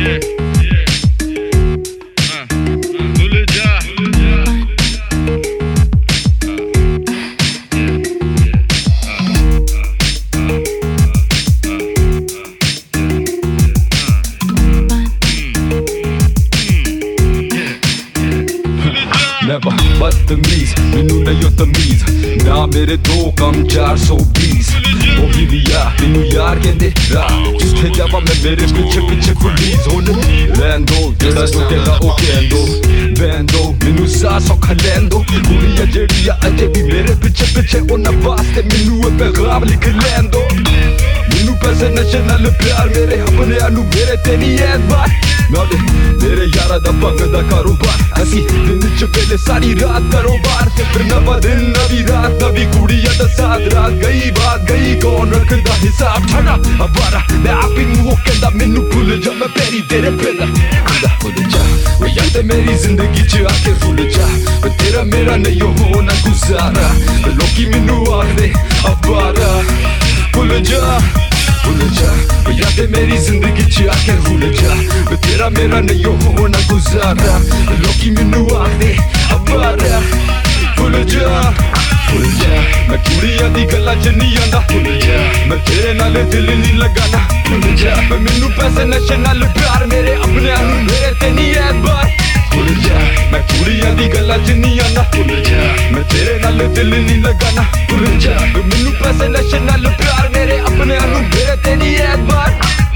बदतमीज मैनू नहीं तमीज ना मेरे दो कम 420 ओही लिया मैनू यार कहंदे जिथे जावा मैं मेरे पीछे पीछे पुलिस हुण लैंदो जेड़ा टुटेगा ओ कहंदो बैंदो मैनू सा सौखा लैंदो कुड़िया जेड़ी अजे भी मेरे पीछे पीछे उन्हां वास्ते मैनू पैगाम लिख लैंदो मैनू पैसे नशे नाल प्यार मेरे अपने आनू मेरे ते नहीं ऐतबार मेरे यारा दा भंग दा कारोबार असी दिन च पहले सारी रात कारोबार फिर नवा दिन नवी रात नवी कुड़िया दा साथ रात गई बात गई कौन रखदा हिसाब छड़ा अबारा मैं आप ही मुंह कहंदा मैनू भुल जा मैं पैरी तेरे पैदा भुल जा वो यार ते मेरी जिंदगी च आके भुल जा तेरा मेरा नहीं होना गुजारा लोकी मैनू आखदे अबारा भुल जा यार ते मेरी जिंदगी च आके भूल जा तेरा मेरा नहीं होना गुजारा लोकी मैनू आखदे अबारा भुल जा मैं कुड़िया दी गल्लां च नहीं आंदा भुल जा मैं तेरे नाल दिल नहीं लगाना भुल जा मैनू पैसे नशे नाल प्यार मेरे अपने आनू मेरे ते नहीं ऐतबार भुल जा मैं कुड़िया दी गल्लां च नहीं आंदा भुल जा मैं तेरे नाल दिल नहीं लगाना भुल जा मैनू पैसे नशे नाल प्यार मेरे अपने आनू मेरे ते नहीं ऐतबार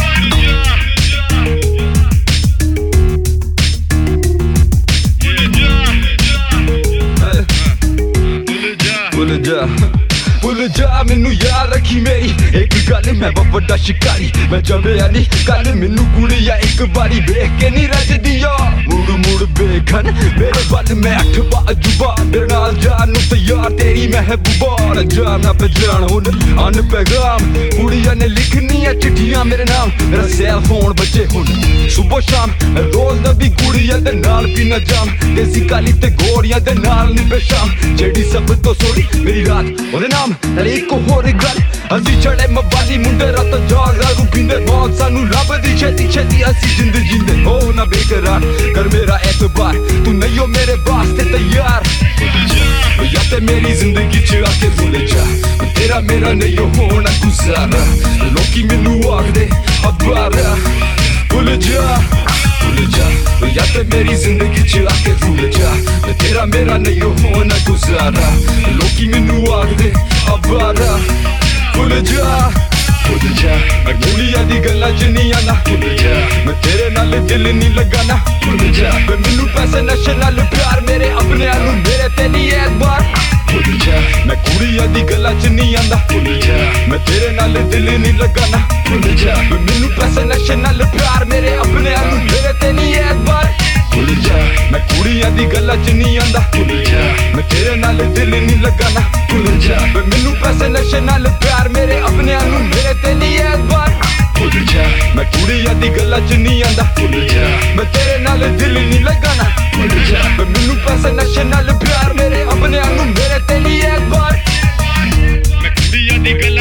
भुल जा मैनू याद रखी मेरी एक गल मैं बड़ा शिकारी मैं जमेआ नहीं कल मैनू कुड़िया एक बारी वेख के नहीं रजदिया मुड़ मुड़ बेखन मेरे बल मैं 8 बाजुबा मेरे नाल जानू तैयार तेरी महबूबा जाना पहचान हुन अन पैगाम कुड़िया ने लिखनी है चिट्ठियां मेरे नाम मेरा सेल फोन बजे हुन सुबह शाम रोज नबी कुड़िया दे नाल पीना जाम देसी काली ते गोड़ियां दे नाल निभे शाम जेड़ी सब तो सोड़ी मेरी रात ओदे नाम नाले एक होर गल असी चढ़े मबाली मुंडे रात जाग दारू पींदे मौत सानू लभदी छेती छेती असी जिंद जींदे हो ना बेकरार कर मेरा एतबार तू नहीं हो मेरे वास्ते तैयार या ते मेरी जिंदगी च आके भुल जा तेरा मेरा नहीं होना गुजारा लोकी मैनू आखदे अबारा भुल जा या ते मेरी जिंदगी च आके भुल जा तेरा मेरा नहीं होना गुजारा लोकी मैनू आखदे अबारा भुल जा मैं कुड़िया दी गल्लां च नहीं आना भुल जा मैं तेरे नाल दिल नहीं लगाना भुल जा मैनू पैसे नशे नाल प्यार मेरे अपने आनू मेरे ते नहीं ऐतबार भुल जा मैं कुड़िया दी गल्लां च नहीं आंदा भुल जा मैं तेरे नाल दिल नहीं लगाना भुल जा मैनू पैसे नशे नाल प्यार मेरे अपने आनू मेरे ते नहीं ऐतबार भुल जा मैं कुड़िया दी गल्लां च नहीं आंदा भुल जा मैं तेरे नाल दिल नहीं लगाना भुल जा मैनू पैसे नशे नाल प्यार मेरे अपने आनू मेरे ते नहीं ऐतबार भुल जा मैं कुड़िया दी गल्लां च नहीं आंदा भुल जा मैं तेरे नाल दिल नहीं लगाना भुल जा मैनू पैसे नशे नाल प्यार मेरे अपने आनू मेरे ते नहीं ऐतबार मैं कुड़िया दी